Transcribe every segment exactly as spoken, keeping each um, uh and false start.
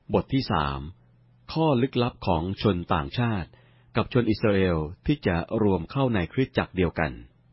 บทที่สามข้อลึกลับของชนต่างชาติกับชนอิสราเอลที่จะรวมเข้าในคริสตจักรเดียวกัน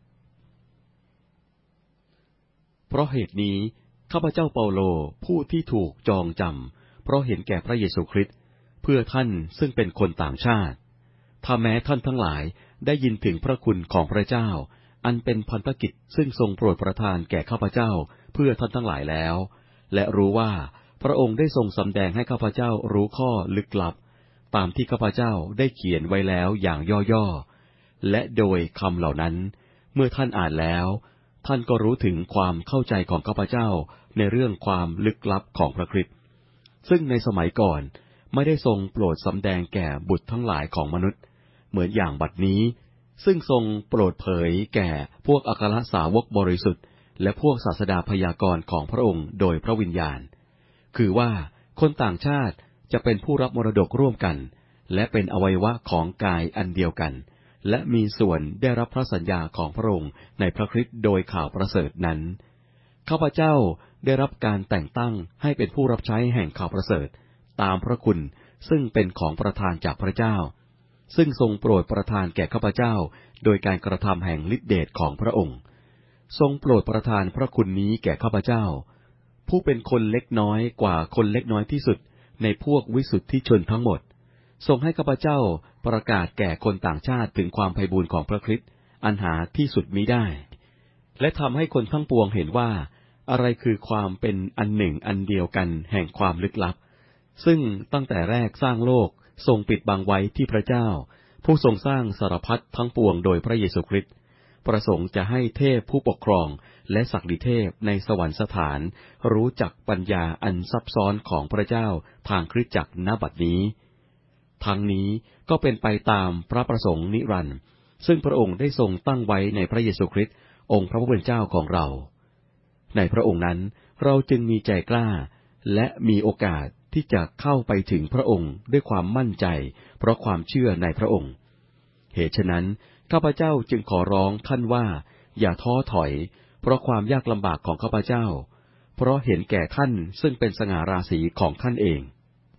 เพราะเหตุนี้ข้าพเจ้าเปาโลผู้ที่ถูกจองจำเพราะเห็นแก่พระเยซูคริสต์เพื่อท่านซึ่งเป็นคนต่างชาติถ้าแม้ท่านทั้งหลายได้ยินถึงพระคุณของพระเจ้าอันเป็นพันธกิจซึ่งทรงโปรดประทานแก่ข้าพเจ้าเพื่อท่านทั้งหลายแล้วและรู้ว่าพระองค์ได้ทรงสำแดงให้ข้าพเจ้ารู้ข้อลึกลับตามที่ข้าพเจ้าได้เขียนไว้แล้วอย่างย่อๆและโดยคำเหล่านั้นเมื่อท่านอ่านแล้วท่านก็รู้ถึงความเข้าใจของข้าพเจ้าในเรื่องความลึกลับของพระคริสต์ซึ่งในสมัยก่อนไม่ได้ทรงโปรดสำแดงแก่บุตรทั้งหลายของมนุษย์เหมือนอย่างบัดนี้ซึ่งทรงโปรดเผยแก่พวกอัครสาวกบริสุทธิ์และพวกศาสดาพยากรณ์ของพระองค์โดยพระวิญญาณคือว่าคนต่างชาติจะเป็นผู้รับมรดกร่วมกันและเป็นอวัยวะของกายอันเดียวกันและมีส่วนได้รับพระสัญญาของพระองค์ในพระคริสต์โดยข่าวประเสริฐนั้นข้าพเจ้าได้รับการแต่งตั้งให้เป็นผู้รับใช้แห่งข่าวประเสริฐตามพระคุณซึ่งเป็นของประทานจากพระเจ้าซึ่งทรงโปรดประทานแก่ข้าพเจ้าโดยการกระทำแห่งฤทธิเดชของพระองค์ทรงโปรดประทานพระคุณนี้แก่ข้าพเจ้าผู้เป็นคนเล็กน้อยกว่าคนเล็กน้อยที่สุดในพวกวิสุทธิชนทั้งหมดทรงให้ข้าพเจ้าประกาศแก่คนต่างชาติถึงความไพบูลย์ของพระคริสต์อันหาที่สุดมิได้และทำให้คนทั้งปวงเห็นว่าอะไรคือความเป็นอันหนึ่งอันเดียวกันแห่งความลึกลับซึ่งตั้งแต่แรกสร้างโลกทรงปิดบังไว้ที่พระเจ้าผู้ทรงสร้างสารพัดทั้งปวงโดยพระเยซูคริสต์ประสงค์จะให้เทพผู้ปกครองและศักดิเทพในสวรรคสถานรู้จักปัญญาอันซับซ้อนของพระเจ้าทางคริสตจักรณบัดนี้ทั้งนี้ก็เป็นไปตามพระประสงค์นิรันดร์ซึ่งพระองค์ได้ทรงตั้งไว้ในพระเยซูคริสต์องค์พระผู้เป็นเจ้าของเราในพระองค์นั้นเราจึงมีใจกล้าและมีโอกาสที่จะเข้าไปถึงพระองค์ด้วยความมั่นใจเพราะความเชื่อในพระองค์เหตุฉะนั้นข้าพเจ้าจึงขอร้องท่านว่าอย่าท้อถอยเพราะความยากลำบากของข้าพเจ้าเพราะเห็นแก่ท่านซึ่งเป็นสง่าราศีของท่านเอง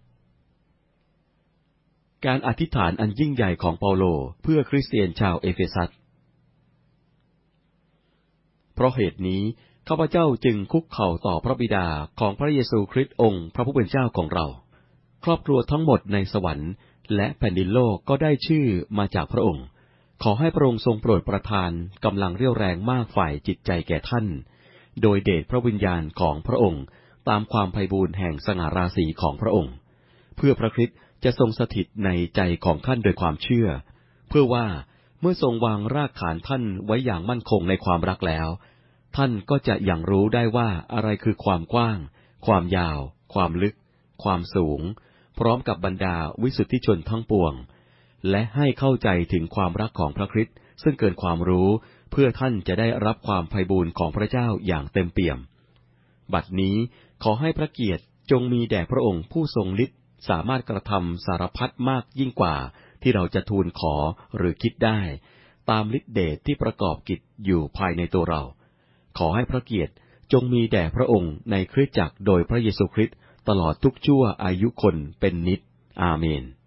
การอธิษฐานอันยิ่งใหญ่ของเปาโลเพื่อคริสเตียนชาวเอเฟซัสเพราะเหตุนี้ข้าพเจ้าจึงคุกเข่าต่อพระบิดาของพระเยซูคริสต์องค์พระผู้เป็นเจ้าของเราครอบครัวทั้งหมดในสวรรค์และแผ่นดินโลกก็ได้ชื่อมาจากพระองค์ขอให้พระองค์ทรงโปรดประทานกำลังเรี่ยวแรงมากฝ่ายจิตใจแก่ท่านโดยเดชพระวิญญาณของพระองค์ตามความไพบูลย์แห่งสง่าราศีของพระองค์เพื่อพระคริสต์จะทรงสถิตในใจของท่านโดยความเชื่อเพื่อว่าเมื่อทรงวางรากฐานท่านไว้อย่างมั่นคงในความรักแล้วท่านก็จะอย่างรู้ได้ว่าอะไรคือความกว้างความยาวความลึกความสูงพร้อมกับบรรดาวิสุทธิชนทั้งปวงและให้เข้าใจถึงความรักของพระคริสต์ซึ่งเกินความรู้เพื่อท่านจะได้รับความไพบูลย์ของพระเจ้าอย่างเต็มเปี่ยมบัดนี้ขอให้พระเกียรติจงมีแด่พระองค์ผู้ทรงฤทธิ์สามารถกระทำสารพัดมากยิ่งกว่าที่เราจะทูลขอหรือคิดได้ตามฤทธิเดชที่ประกอบกิจอยู่ภายในตัวเราขอให้พระเกียรติจงมีแด่พระองค์ในคริสตจักรโดยพระเยซูคริสต์ตลอดทุกชั่วอายุคนเป็นนิจอาเมน